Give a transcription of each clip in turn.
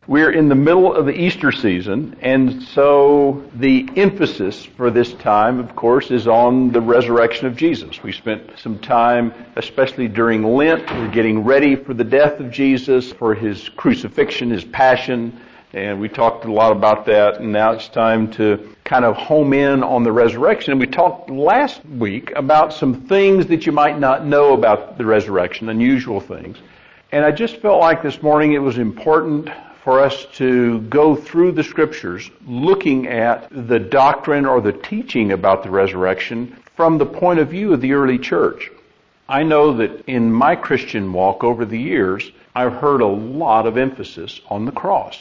We're in the middle of the Easter season, and so the emphasis for this time, of course, is on the resurrection of Jesus. We spent some time, especially during Lent, we're getting ready for the death of Jesus, for His crucifixion, His passion, and we talked a lot about that, and now it's time to kind of home in on the resurrection. And we talked last week about some things that you might not know about the resurrection, unusual things. And I just felt like this morning it was important for us to go through the Scriptures looking at the doctrine or the teaching about the resurrection from the point of view of the early church. I know that in my Christian walk over the years, I've heard a lot of emphasis on the cross.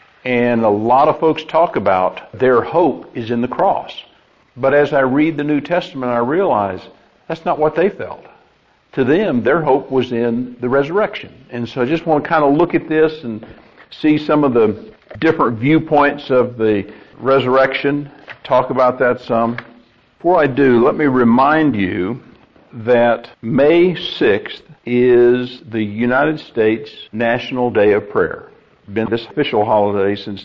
And a lot of folks talk about their hope is in the cross. But as I read the New Testament, I realize that's not what they felt. To them, their hope was in the resurrection. And so I just want to kind of look at this and see some of the different viewpoints of the resurrection, talk about that some. Before I do, let me remind you that May 6th is the United States National Day of Prayer. It's been this official holiday since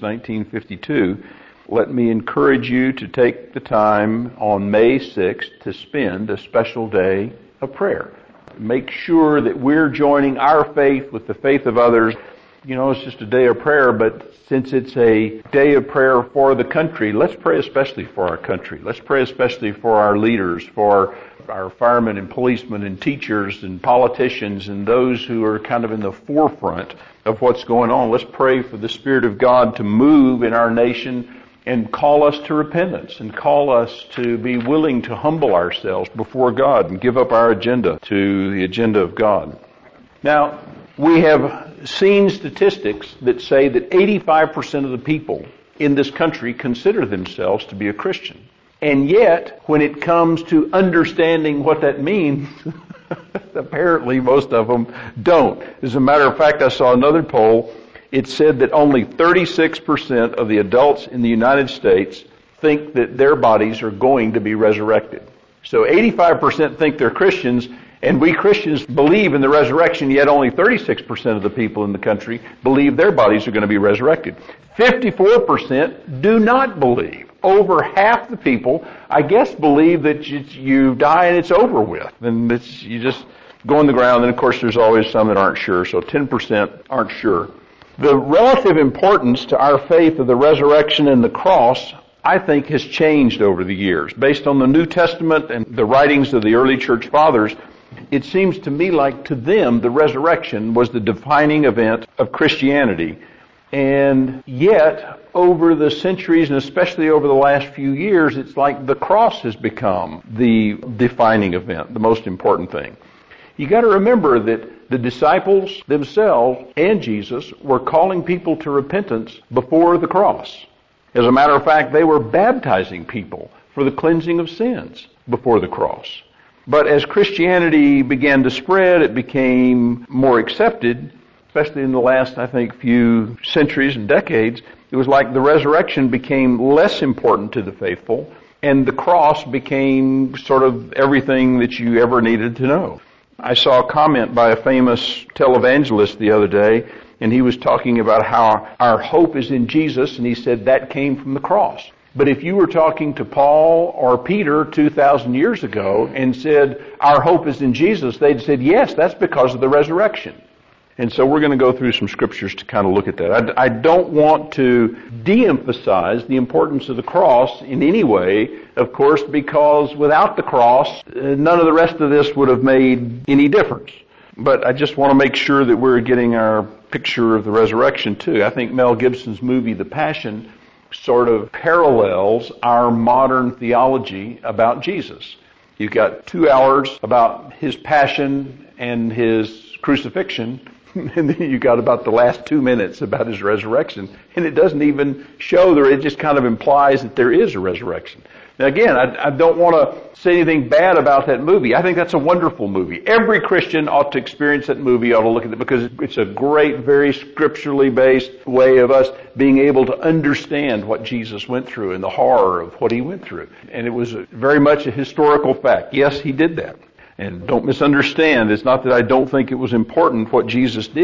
1952. Let me encourage you to take the time on May 6th to spend a special day of prayer. Make sure that we're joining our faith with the faith of others. You know, it's just a day of prayer, but since it's a day of prayer for the country, let's pray especially for our country. Let's pray especially for our leaders, for our firemen and policemen and teachers and politicians and those who are kind of in the forefront of what's going on. Let's pray for the Spirit of God to move in our nation and call us to repentance and call us to be willing to humble ourselves before God and give up our agenda to the agenda of God. Now, we have seen statistics that say that 85% of the people in this country consider themselves to be a Christian. And yet, when it comes to understanding what that means, apparently most of them don't. As a matter of fact, I saw another poll. It said that only 36% of the adults in the United States think that their bodies are going to be resurrected. So 85% think they're Christians, and we Christians believe in the resurrection, yet only 36% of the people in the country believe their bodies are going to be resurrected. 54% do not believe. Over half the people, I guess, believe that you die and it's over with. And you just go on the ground, and of course there's always some that aren't sure, so 10% aren't sure. The relative importance to our faith of the resurrection and the cross, I think, has changed over the years. Based on the New Testament and the writings of the early church fathers, it seems to me like to them the resurrection was the defining event of Christianity. And yet, over the centuries and especially over the last few years, it's like the cross has become the defining event, the most important thing. You got to remember that the disciples themselves and Jesus were calling people to repentance before the cross. As a matter of fact, they were baptizing people for the cleansing of sins before the cross. But as Christianity began to spread, it became more accepted, especially in the last, I think, few centuries and decades. It was like the resurrection became less important to the faithful, and the cross became sort of everything that you ever needed to know. I saw a comment by a famous televangelist the other day, and he was talking about how our hope is in Jesus, and he said that came from the cross. But if you were talking to Paul or Peter 2,000 years ago and said, our hope is in Jesus, they'd said, yes, that's because of the resurrection. And so we're going to go through some scriptures to kind of look at that. I don't want to de-emphasize the importance of the cross in any way, of course, because without the cross, none of the rest of this would have made any difference. But I just want to make sure that we're getting our picture of the resurrection too. I think Mel Gibson's movie, The Passion, sort of parallels our modern theology about Jesus. You've got 2 hours about His passion and His crucifixion, and then you got about the last 2 minutes about His resurrection. And it doesn't even show there, it just kind of implies that there is a resurrection. Now again, I don't want to say anything bad about that movie. I think that's a wonderful movie. Every Christian ought to experience that movie, ought to look at it, because it's a great, very scripturally based way of us being able to understand what Jesus went through and the horror of what He went through. And it was very much a historical fact. Yes, He did that. And don't misunderstand, it's not that I don't think it was important what Jesus did.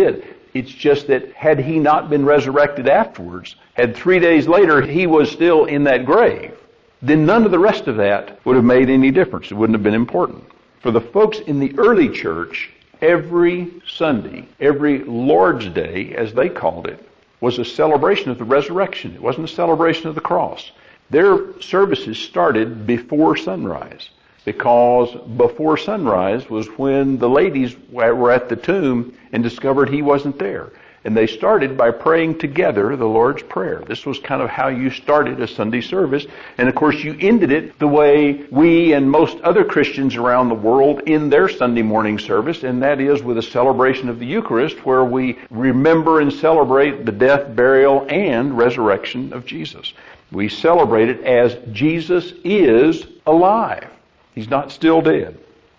It's just that had he not been resurrected afterwards, had 3 days later he was still in that grave, then none of the rest of that would have made any difference. It wouldn't have been important. For the folks in the early church, every Sunday, every Lord's Day, as they called it, was a celebration of the resurrection. It wasn't a celebration of the cross. Their services started before sunrise, because before sunrise was when the ladies were at the tomb and discovered he wasn't there. And they started by praying together the Lord's Prayer. This was kind of how you started a Sunday service. And of course you ended it the way we and most other Christians around the world end their Sunday morning service, and that is with a celebration of the Eucharist, where we remember and celebrate the death, burial, and resurrection of Jesus. We celebrate it as Jesus is alive. He's not still dead.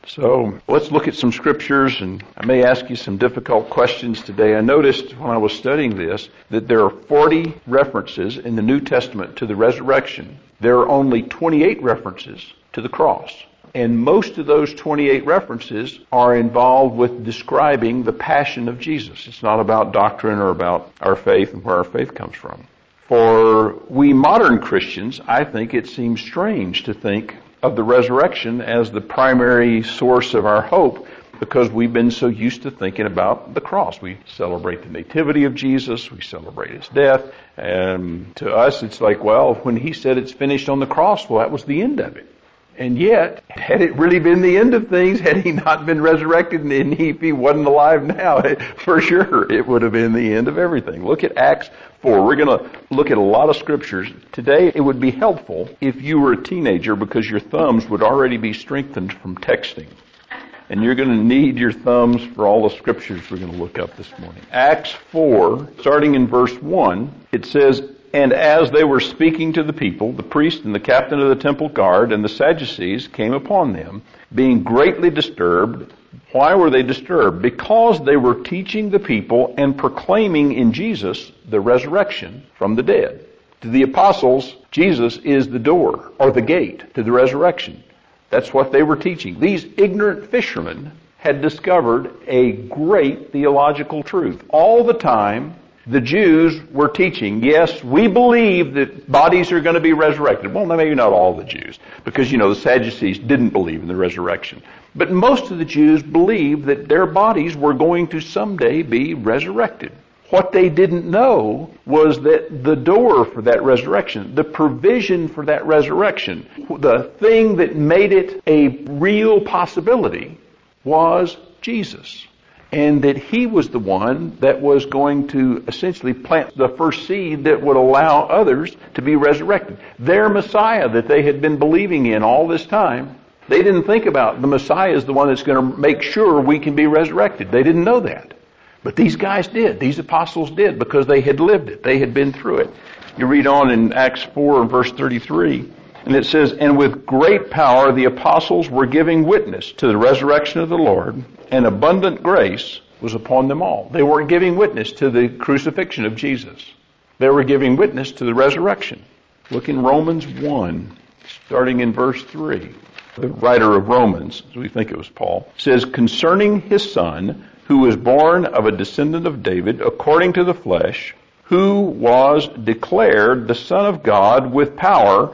So let's look at some scriptures, and I may ask you some difficult questions today. I noticed when I was studying this that there are 40 references in the New Testament to the resurrection. There are only 28 references to the cross. And most of those 28 references are involved with describing the passion of Jesus. It's not about doctrine or about our faith and where our faith comes from. For we modern Christians, I think it seems strange to think of the resurrection as the primary source of our hope, because we've been so used to thinking about the cross. We celebrate the nativity of Jesus, we celebrate his death, and to us it's like, well, when he said it's finished on the cross, well, that was the end of it. And yet, had it really been the end of things, had he not been resurrected and if he wasn't alive now, for sure it would have been the end of everything. Look at Acts 4. We're going to look at a lot of scriptures. Today it would be helpful if you were a teenager, because your thumbs would already be strengthened from texting. And you're going to need your thumbs for all the scriptures we're going to look up this morning. Acts 4, starting in verse 1, it says, "And as they were speaking to the people, the priest and the captain of the temple guard and the Sadducees came upon them, being greatly disturbed." Why were they disturbed? Because they were teaching the people and proclaiming in Jesus the resurrection from the dead. To the apostles, Jesus is the door or the gate to the resurrection. That's what they were teaching. These ignorant fishermen had discovered a great theological truth. All the time, the Jews were teaching, yes, we believe that bodies are going to be resurrected. Well, maybe not all the Jews, because, the Sadducees didn't believe in the resurrection. But most of the Jews believed that their bodies were going to someday be resurrected. What they didn't know was that the door for that resurrection, the provision for that resurrection, the thing that made it a real possibility was Jesus. And that he was the one that was going to essentially plant the first seed that would allow others to be resurrected. Their Messiah that they had been believing in all this time, they didn't think about the Messiah is the one that's going to make sure we can be resurrected. They didn't know that. But these guys did. These apostles did, because they had lived it. They had been through it. You read on in Acts 4 verse 33, and it says, "And with great power the apostles were giving witness to the resurrection of the Lord, and abundant grace was upon them all." They weren't giving witness to the crucifixion of Jesus. They were giving witness to the resurrection. Look in Romans 1, starting in verse 3. The writer of Romans, as we think it was Paul, says, "Concerning his Son, who was born of a descendant of David, according to the flesh, who was declared the Son of God with power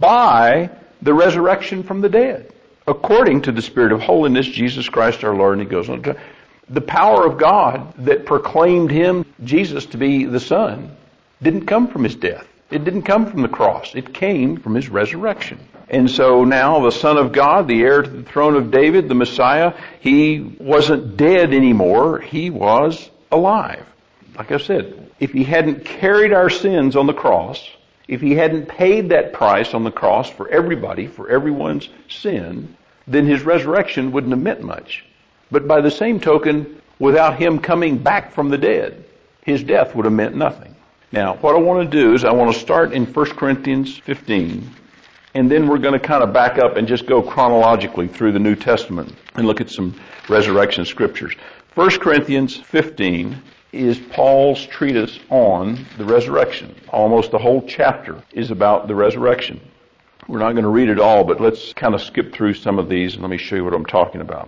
by the resurrection from the dead, according to the Spirit of holiness, Jesus Christ our Lord." And he goes on to the power of God that proclaimed him, Jesus, to be the Son, didn't come from his death. It didn't come from the cross. It came from his resurrection. And so now the Son of God, the heir to the throne of David, the Messiah, he wasn't dead anymore. He was alive. Like I said, if he hadn't carried our sins on the cross, if he hadn't paid that price on the cross for everybody, for everyone's sin, then his resurrection wouldn't have meant much. But by the same token, without him coming back from the dead, his death would have meant nothing. Now, what I want to do is I want to start in 1 Corinthians 15, and then we're going to kind of back up and just go chronologically through the New Testament and look at some resurrection scriptures. 1 Corinthians 15 is Paul's treatise on the resurrection. Almost the whole chapter is about the resurrection. We're not going to read it all, but let's kind of skip through some of these and let me show you what I'm talking about.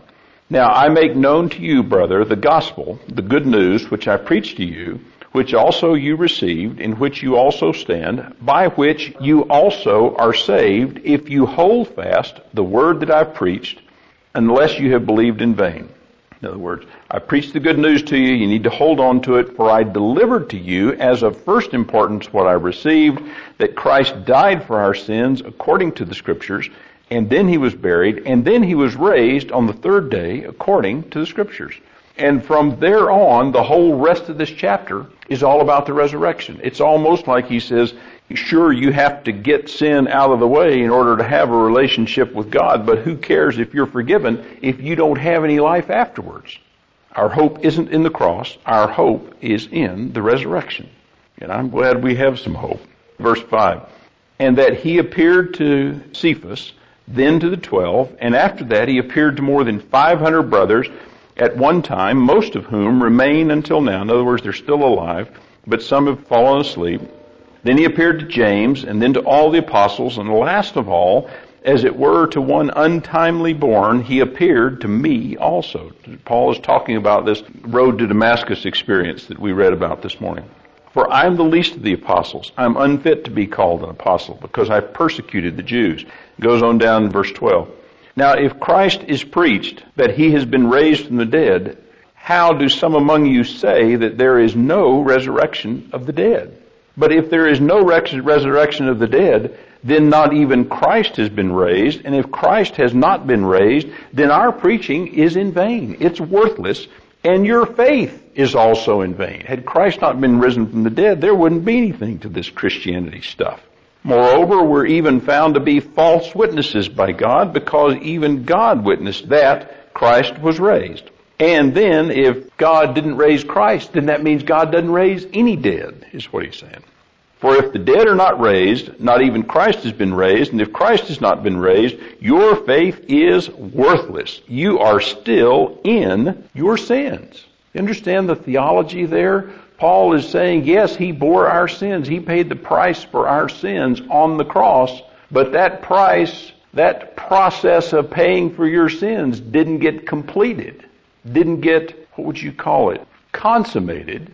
Now I make known to you, brother, the gospel, the good news which I preached to you, which also you received, in which you also stand, by which you also are saved, if you hold fast the word that I've preached, unless you have believed in vain. In other words, I preached the good news to you, you need to hold on to it, for I delivered to you as of first importance what I received, that Christ died for our sins according to the Scriptures, and then he was buried, and then he was raised on the third day according to the Scriptures. And from there on, the whole rest of this chapter is all about the resurrection. It's almost like he says, sure, you have to get sin out of the way in order to have a relationship with God, but who cares if you're forgiven if you don't have any life afterwards? Our hope isn't in the cross. Our hope is in the resurrection. And I'm glad we have some hope. Verse 5. And that he appeared to Cephas, then to the 12, and after that he appeared to more than 500 brothers at one time, most of whom remain until now. In other words, they're still alive, but some have fallen asleep. Then he appeared to James, and then to all the apostles, and last of all, as it were to one untimely born, he appeared to me also. Paul is talking about this road to Damascus experience that we read about this morning. For I am the least of the apostles. I am unfit to be called an apostle, because I persecuted the Jews. It goes on down in verse 12. Now, if Christ is preached that he has been raised from the dead, how do some among you say that there is no resurrection of the dead? But if there is no resurrection of the dead, then not even Christ has been raised. And if Christ has not been raised, then our preaching is in vain. It's worthless, and your faith is also in vain. Had Christ not been risen from the dead, there wouldn't be anything to this Christianity stuff. Moreover, we're even found to be false witnesses by God, because even God witnessed that Christ was raised. And then, if God didn't raise Christ, then that means God doesn't raise any dead, is what he's saying. For if the dead are not raised, not even Christ has been raised, and if Christ has not been raised, your faith is worthless. You are still in your sins. You understand the theology there? Paul is saying, yes, he bore our sins. He paid the price for our sins on the cross, but that price, that process of paying for your sins didn't get completed. Didn't get, what would you call it, consummated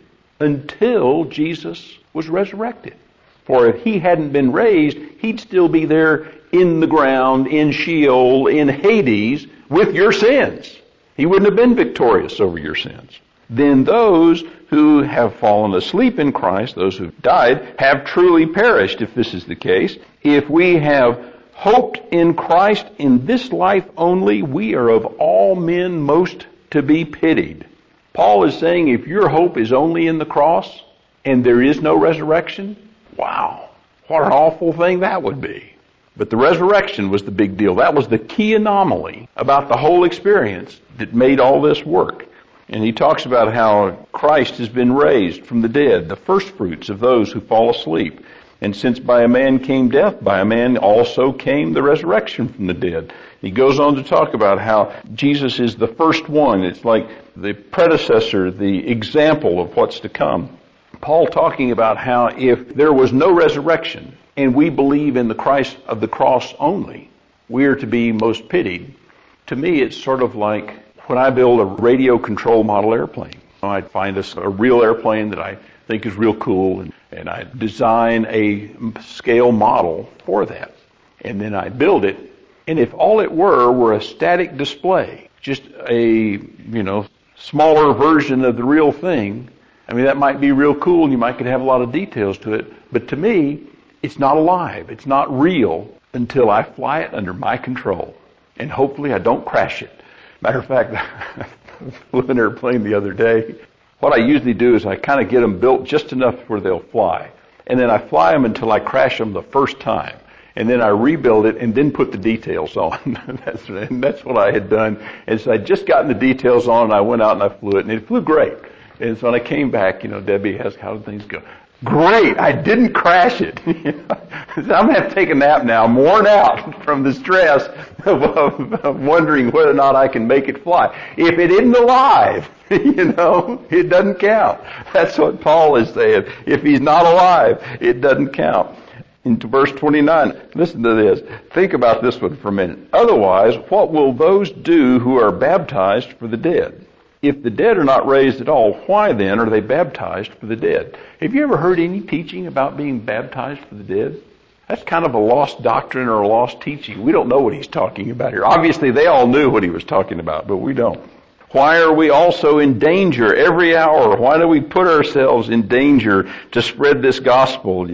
until Jesus was resurrected. For if he hadn't been raised, he'd still be there in the ground, in Sheol, in Hades, with your sins. He wouldn't have been victorious over your sins. Then those who have fallen asleep in Christ, those who've died, have truly perished, if this is the case. If we have hoped in Christ in this life only, we are of all men most to be pitied. Paul is saying if your hope is only in the cross and there is no resurrection, wow, what an awful thing that would be. But the resurrection was the big deal. That was the key anomaly about the whole experience that made all this work. And he talks about how Christ has been raised from the dead, the first fruits of those who fall asleep. And since by a man came death, by a man also came the resurrection from the dead. He goes on to talk about how Jesus is the first one. It's like the predecessor, the example of what's to come. Paul talking about how if there was no resurrection and we believe in the Christ of the cross only, we are to be most pitied. To me, it's sort of like when I build a radio control model airplane. I find a real airplane that I think is real cool, and I design a scale model for that. And then I build it, and if all it were a static display, just a, smaller version of the real thing, I mean, that might be real cool, and you might could have a lot of details to it, but to me, it's not alive. It's not real until I fly it under my control. And hopefully I don't crash it. Matter of fact, I flew an airplane the other day. What I usually do is I kind of get them built just enough where they'll fly. And then I fly them until I crash them the first time. And then I rebuild it and then put the details on. That's what I had done. And so I'd just gotten the details on, and I went out and I flew it, and it flew great. And so when I came back, Debbie asked, how did things go? Great! I didn't crash it. I'm going to have to take a nap now. I'm worn out from the stress of wondering whether or not I can make it fly. If it isn't alive, it doesn't count. That's what Paul is saying. If he's not alive, it doesn't count. Into verse 29. Listen to this. Think about this one for a minute. Otherwise, what will those do who are baptized for the dead? If the dead are not raised at all, why then are they baptized for the dead? Have you ever heard any teaching about being baptized for the dead? That's kind of a lost doctrine or a lost teaching. We don't know what he's talking about here. Obviously, they all knew what he was talking about, but we don't. Why are we also in danger every hour? Why do we put ourselves in danger to spread this gospel,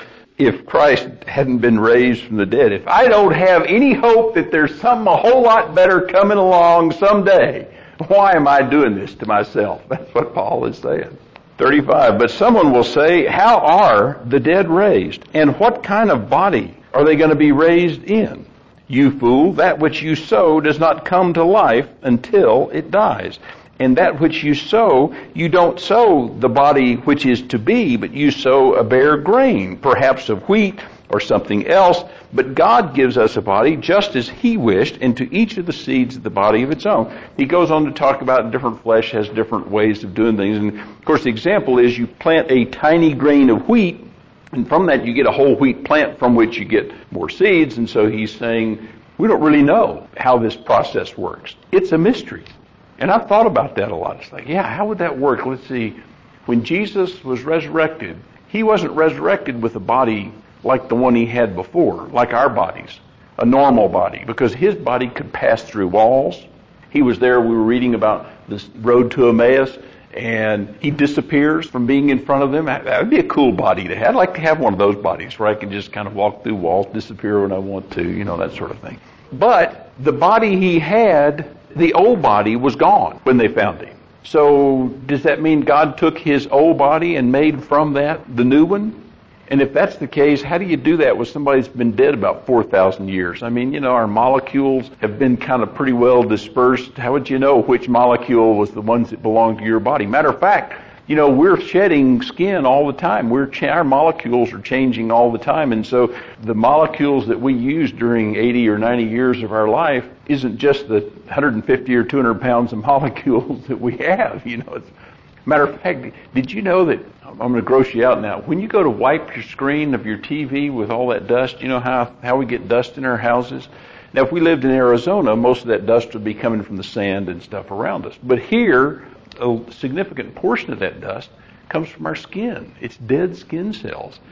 if Christ hadn't been raised from the dead? If I don't have any hope that there's something a whole lot better coming along someday, why am I doing this to myself? That's what Paul is saying. 35, but someone will say, how are the dead raised? And what kind of body are they going to be raised in? You fool, that which you sow does not come to life until it dies. And that which you sow, you don't sow the body which is to be, but you sow a bare grain, perhaps of wheat or something else. But God gives us a body just as He wished, and to each of the seeds the body of its own. He goes on to talk about different flesh has different ways of doing things. And of course the example is you plant a tiny grain of wheat, and from that you get a whole wheat plant from which you get more seeds. And so he's saying, we don't really know how this process works. It's a mystery. And I've thought about that a lot. It's like, how would that work? Let's see. When Jesus was resurrected, He wasn't resurrected with a body like the one He had before, like our bodies, a normal body, because His body could pass through walls. He was there, we were reading about this road to Emmaus, and He disappears from being in front of them. That would be a cool body to have. I'd like to have one of those bodies where I can just kind of walk through walls, disappear when I want to, that sort of thing. But the body He had, the old body, was gone when they found Him. So does that mean God took His old body and made from that the new one? And if that's the case, how do you do that with somebody that's been dead about 4,000 years? I mean, our molecules have been kind of pretty well dispersed. How would you know which molecule was the ones that belonged to your body? Matter of fact, we're shedding skin all the time. Our molecules are changing all the time. And so the molecules that we use during 80 or 90 years of our life isn't just the 150 or 200 pounds of molecules that we have. Matter of fact, did you know that, I'm going to gross you out now, when you go to wipe your screen of your TV with all that dust, how we get dust in our houses? Now, if we lived in Arizona, most of that dust would be coming from the sand and stuff around us. But here, a significant portion of that dust comes from our skin. It's dead skin cells.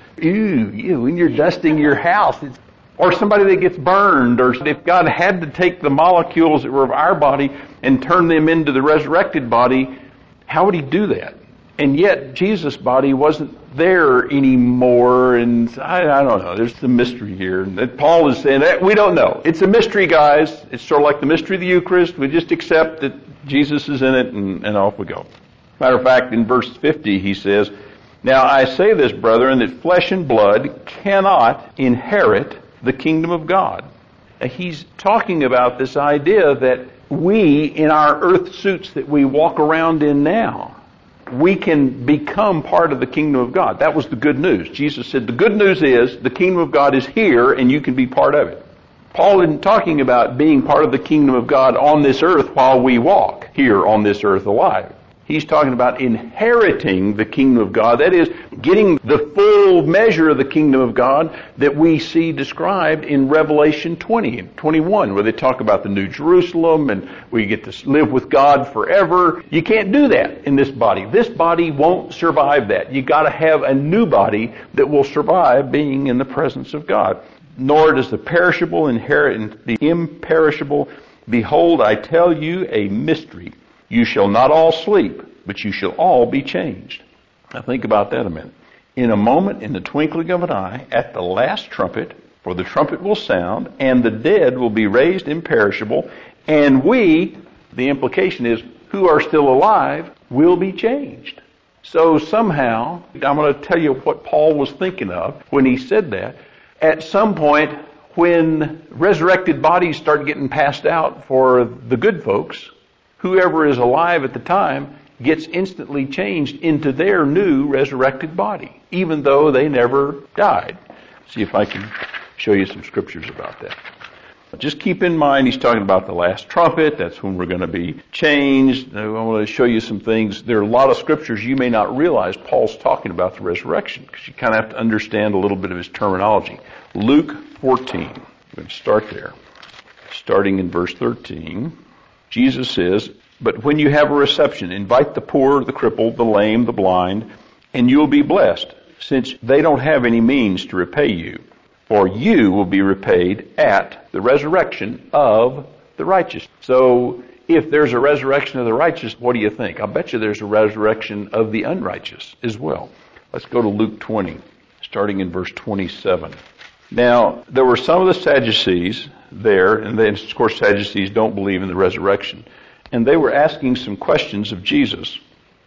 Ew, when you're dusting your house, or somebody that gets burned, or if God had to take the molecules that were of our body and turn them into the resurrected body, how would He do that? And yet, Jesus' body wasn't there anymore, and I don't know. There's some mystery here. And Paul is saying that we don't know. It's a mystery, guys. It's sort of like the mystery of the Eucharist. We just accept that Jesus is in it, and off we go. Matter of fact, in verse 50, he says, now I say this, brethren, that flesh and blood cannot inherit the kingdom of God. Now, he's talking about this idea that we, in our earth suits that we walk around in now, we can become part of the kingdom of God. That was the good news. Jesus said, the good news is the kingdom of God is here and you can be part of it. Paul isn't talking about being part of the kingdom of God on this earth while we walk here on this earth alive. He's talking about inheriting the kingdom of God. That is, getting the full measure of the kingdom of God that we see described in Revelation 20 and 21, where they talk about the New Jerusalem and we get to live with God forever. You can't do that in this body. This body won't survive that. You got to have a new body that will survive being in the presence of God. Nor does the perishable inherit the imperishable. Behold, I tell you a mystery. You shall not all sleep, but you shall all be changed. Now think about that a minute. In a moment, in the twinkling of an eye, at the last trumpet, for the trumpet will sound, and the dead will be raised imperishable, and we, the implication is, who are still alive, will be changed. So somehow, I'm going to tell you what Paul was thinking of when he said that. At some point, when resurrected bodies start getting passed out for the good folks, whoever is alive at the time gets instantly changed into their new resurrected body, even though they never died. See if I can show you some scriptures about that. Just keep in mind, he's talking about the last trumpet. That's when we're going to be changed. I want to show you some things. There are a lot of scriptures you may not realize Paul's talking about the resurrection, because you kind of have to understand a little bit of his terminology. Luke 14. We're going to start there. Starting in verse 13, Jesus says, "But when you have a reception, invite the poor, the crippled, the lame, the blind, and you'll be blessed, since they don't have any means to repay you. For you will be repaid at the resurrection of the righteous." So, if there's a resurrection of the righteous, what do you think? I'll bet you there's a resurrection of the unrighteous as well. Let's go to Luke 20, starting in verse 27. Now, there were some of the Sadducees there, and then, of course, Sadducees don't believe in the resurrection, and they were asking some questions of Jesus.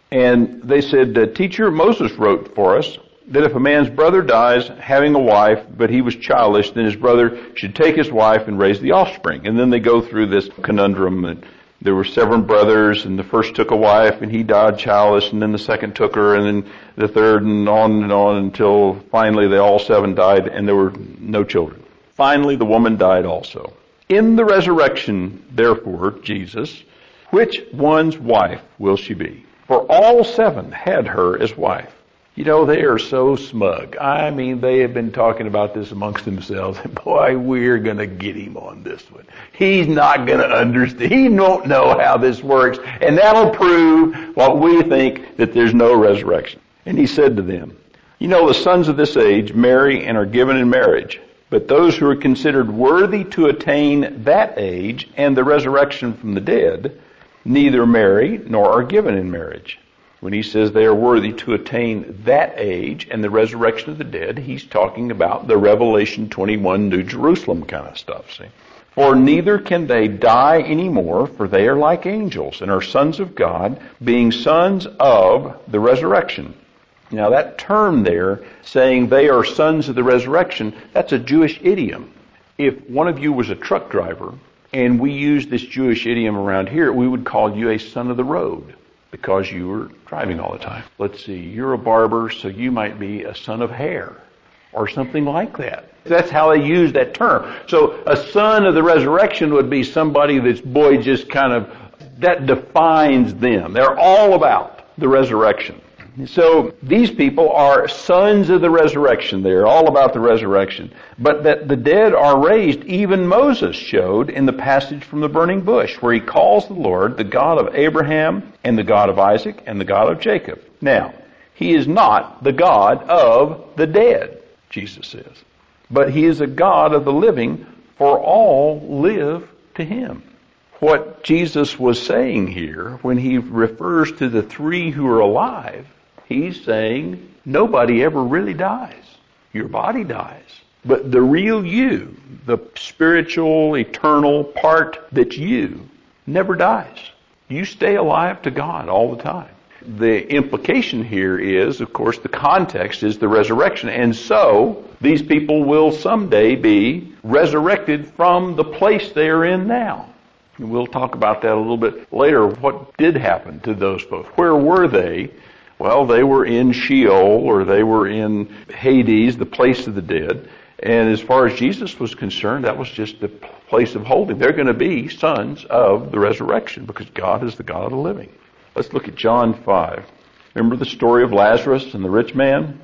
And they said, "Teacher, Moses wrote for us that if a man's brother dies having a wife, but he was childless, then his brother should take his wife and raise the offspring." And then they go through this conundrum that there were 7 brothers, and the first took a wife, and he died childless, and then the second took her, and then the third, and on until finally they all 7 died, and there were no children. Finally, the woman died also. "In the resurrection, therefore, Jesus, which one's wife will she be? For all 7 had her as wife." You know, they are so smug. I mean, they have been talking about this amongst themselves. And boy, we're going to get him on this one. He's not going to understand. He don't know how this works. And that'll prove what we think, that there's no resurrection. And he said to them, "You know, the sons of this age marry and are given in marriage. But those who are considered worthy to attain that age and the resurrection from the dead, neither marry nor are given in marriage." When he says they are worthy to attain that age and the resurrection of the dead, he's talking about the Revelation 21 New Jerusalem kind of stuff, see? "For neither can they die anymore, for they are like angels and are sons of God, being sons of the resurrection." Now that term there, saying they are sons of the resurrection, that's a Jewish idiom. If one of you was a truck driver and we used this Jewish idiom around here, we would call you a son of the road, because you were driving all the time. Let's see, you're a barber, so you might be a son of hair, or something like that. That's how they use that term. So a son of the resurrection would be somebody that's, boy, just kind of, that defines them. They're all about the resurrection. So these people are sons of the resurrection. They're all about the resurrection. But that the dead are raised, even Moses showed in the passage from the burning bush, where he calls the Lord the God of Abraham and the God of Isaac and the God of Jacob. Now, he is not the God of the dead, Jesus says, but he is a God of the living, for all live to him. What Jesus was saying here, when he refers to the 3 who are alive, he's saying nobody ever really dies. Your body dies. But the real you, the spiritual, eternal part that's you, never dies. You stay alive to God all the time. The implication here is, of course, the context is the resurrection. And so, these people will someday be resurrected from the place they are in now. And we'll talk about that a little bit later. What did happen to those folks? Where were they? Well, they were in Sheol, or they were in Hades, the place of the dead. And as far as Jesus was concerned, that was just the place of holding. They're going to be sons of the resurrection, because God is the God of the living. Let's look at John 5. Remember the story of Lazarus and the rich man?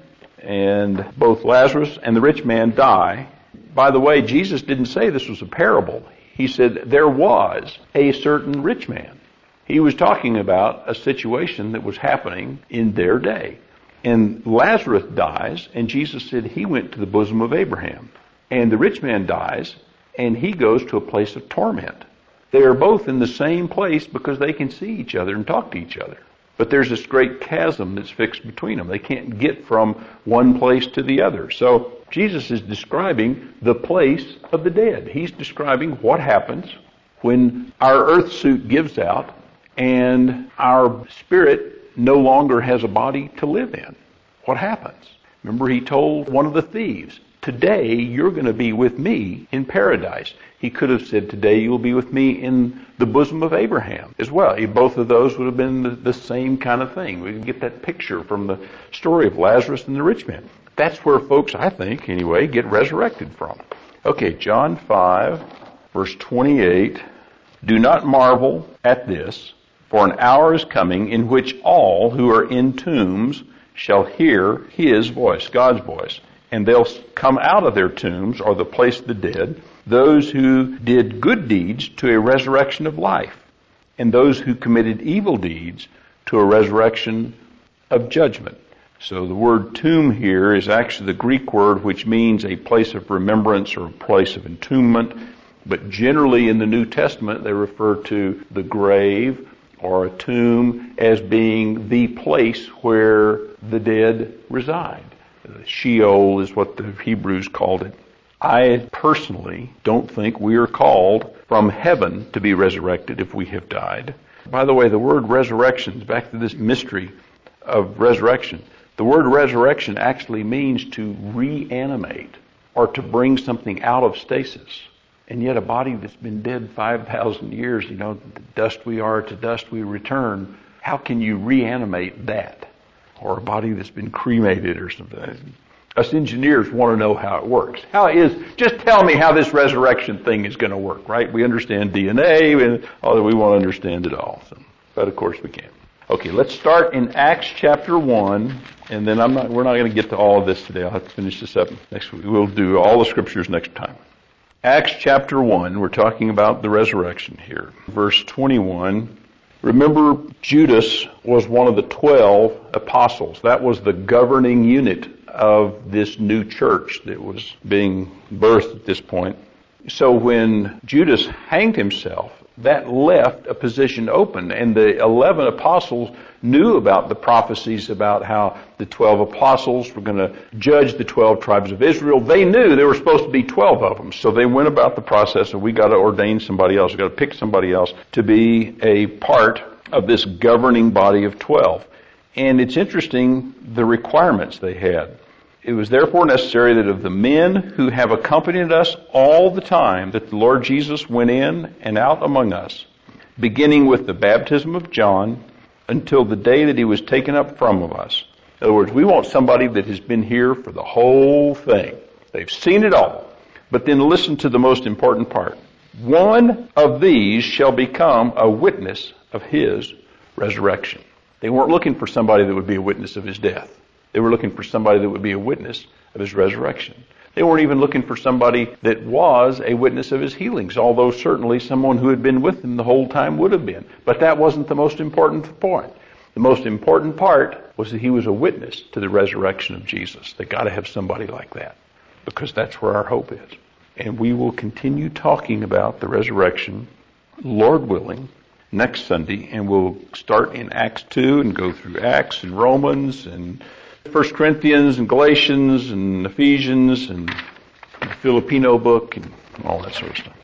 And both Lazarus and the rich man die. By the way, Jesus didn't say this was a parable. He said there was a certain rich man. He was talking about a situation that was happening in their day. And Lazarus dies, and Jesus said he went to the bosom of Abraham. And the rich man dies, and he goes to a place of torment. They are both in the same place because they can see each other and talk to each other. But there's this great chasm that's fixed between them. They can't get from one place to the other. So Jesus is describing the place of the dead. He's describing what happens when our earth suit gives out and our spirit no longer has a body to live in. What happens? Remember, he told one of the thieves, "Today you're going to be with me in paradise." He could have said, "Today you will be with me in the bosom of Abraham" as well. Both of those would have been the same kind of thing. We can get that picture from the story of Lazarus and the rich man. That's where folks, I think anyway, get resurrected from. Okay, John 5, Verse 28, do not marvel at this, for an hour is coming in which all who are in tombs shall hear his voice, God's voice, and they'll come out of their tombs, or the place of the dead, those who did good deeds to a resurrection of life, and those who committed evil deeds to a resurrection of judgment. So the word tomb here is actually the Greek word which means a place of remembrance or a place of entombment, but generally in the New Testament they refer to the grave or a tomb as being the place where the dead reside. Sheol is what the Hebrews called it. I personally don't think we are called from heaven to be resurrected if we have died. By the way, the word resurrection, back to this mystery of resurrection, the word resurrection actually means to reanimate or to bring something out of stasis. And yet a body that's been dead 5,000 years, dust we are, to dust we return. How can you reanimate that? Or a body that's been cremated or something. Us engineers want to know how it works. Just tell me how this resurrection thing is going to work, right? We understand DNA, and we want to understand it all. But of course we can't. Okay, let's start in Acts chapter 1, and then we're not going to get to all of this today. I'll have to finish this up next week. We'll do all the scriptures next time. Acts chapter 1, we're talking about the resurrection here. Verse 21, remember Judas was one of the 12 apostles. That was the governing unit of this new church that was being birthed at this point. So when Judas hanged himself, that left a position open, and the 11 apostles knew about the prophecies about how the 12 apostles were going to judge the 12 tribes of Israel. They knew there were supposed to be 12 of them, so they went about the process of we got to ordain somebody else, we got to pick somebody else to be a part of this governing body of 12. And it's interesting the requirements they had. It was therefore necessary that of the men who have accompanied us all the time that the Lord Jesus went in and out among us, beginning with the baptism of John until the day that he was taken up from us. In other words, we want somebody that has been here for the whole thing. They've seen it all. But then listen to the most important part. One of these shall become a witness of his resurrection. They weren't looking for somebody that would be a witness of his death. They were looking for somebody that would be a witness of his resurrection. They weren't even looking for somebody that was a witness of his healings, although certainly someone who had been with him the whole time would have been. But that wasn't the most important point. The most important part was that he was a witness to the resurrection of Jesus. They got to have somebody like that, because that's where our hope is. And we will continue talking about the resurrection, Lord willing, next Sunday, and we'll start in Acts 2 and go through Acts and Romans and 1 Corinthians and Galatians and Ephesians and the Filipino book and all that sort of stuff.